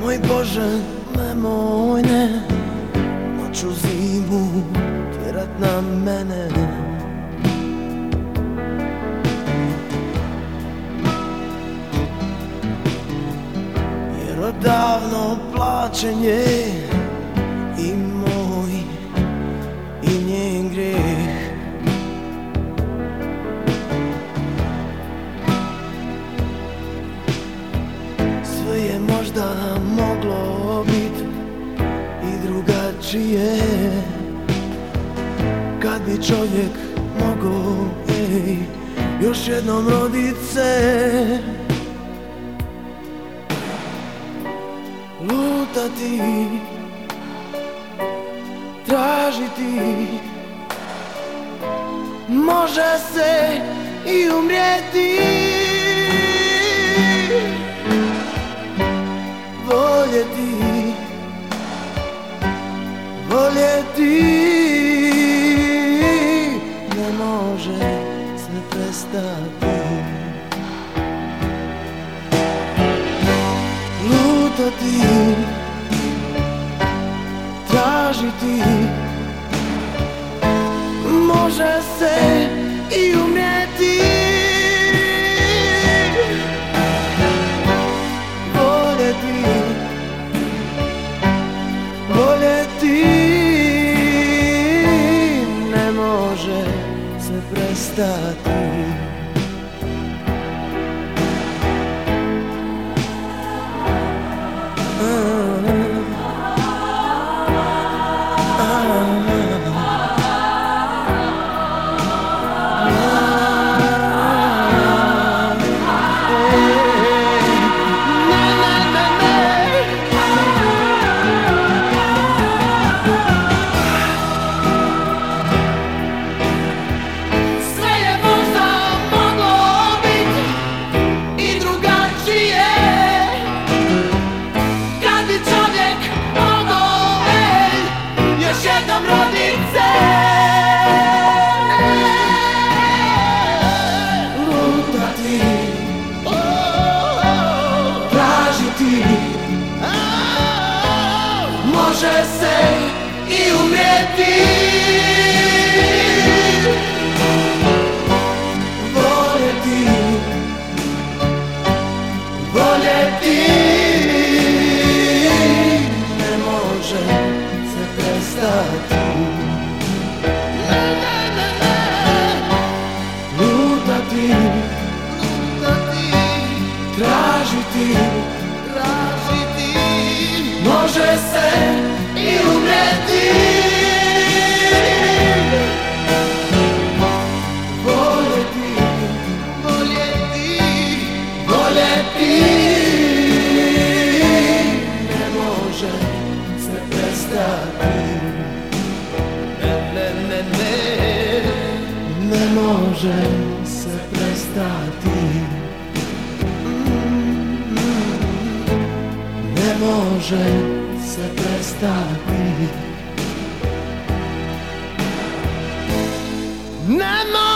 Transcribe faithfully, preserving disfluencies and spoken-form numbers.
Moj Bože, nemoj ne noću zimu tjerat na mene. Jer odavno plaćen je i moj i njen grijeh. Sve je možda moglo biti i drugačije, kad bi čovjek mogao, ej, još jednom rodit se. Lutati, tražiti, može se i umrijeti. Voljeti, voljeti, ne može se prestati. Lutati, tražiti, može se i umrijeti. Voljeti, voljeti, ne može se prestati. Može se i umrijeti. Voljeti, voljeti, ne može se prestati. Lutati, lutati, tražiti, tražiti, može se i umrijeti. Voljeti, voljeti, voljeti, ne može se prestati. Ne, ne, ne, ne, ne može se prestati. Ne može se prestati. Ne može